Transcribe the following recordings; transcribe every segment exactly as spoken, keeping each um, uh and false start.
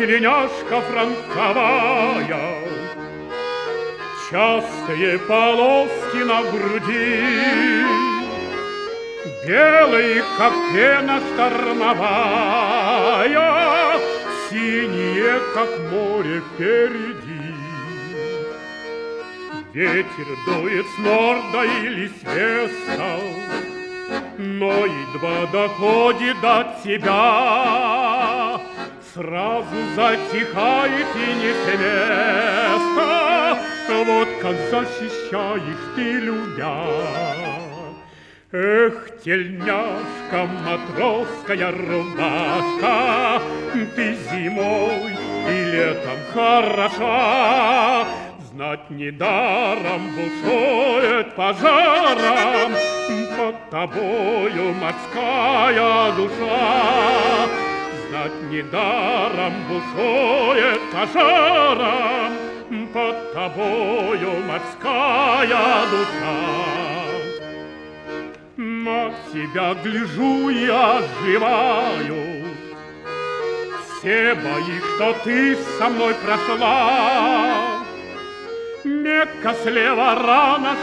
тельняшка фронтовая, частые полоски на груди, белые, как пена штормовая, синие, как море впереди. Ветер дует с норда или с веста, но едва доходит до тебя, сразу затихает и не с места. Вот как защищаешь ты, любя. Эх, тельняшка, матросская рубашка, ты зимой и летом хороша. Знать недаром бушует пожаром под тобою морская душа. Знать недаром бушует пожаром под тобою морская душа. На тебя гляжу и оживаю, все бои, что ты со мной прошла. Метка слева, рана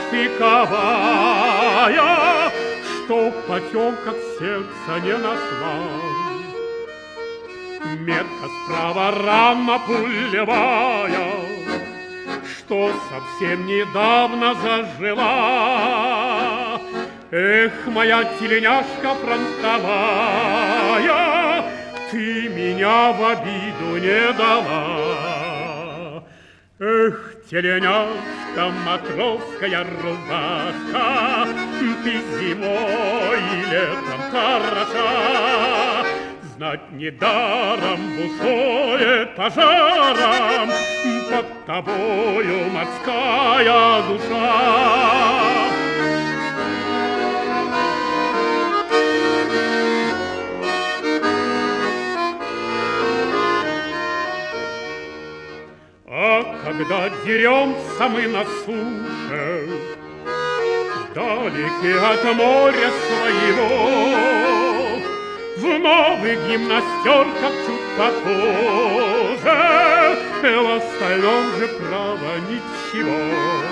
штыковая, что в потемках сердца не нашла. Метка справа, рана пулевая, что совсем недавно зажила. Эх, моя тельняшка фронтовая, ты меня в обиду не дала. Эх, тельняшка, матросская рубашка, ты зимой и летом хороша. Знать недаром бушует пожаром под тобою морская душа. А когда деремся мы на суше, вдалеке от моря своего, в новых гимнастерках чуть похоже, в остальном же право ничего.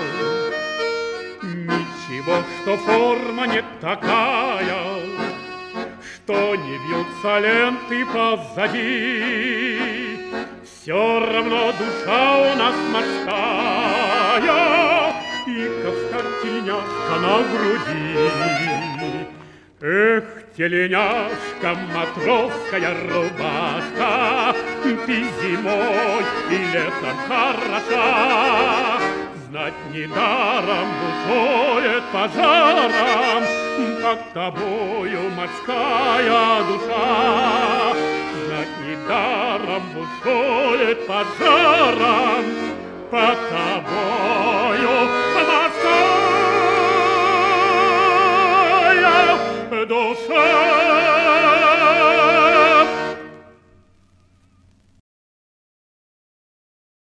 Ничего, что форма не такая, что не вьются ленты позади. Все равно душа у нас морская, и ковка-тельняшка на груди. Эх, тельняшка, матросская рубашка, ты зимой и летом хороша. Знать недаром бушует пожаром под тобою морская душа. Знать недаром бушует пожаром под тобою морская душа.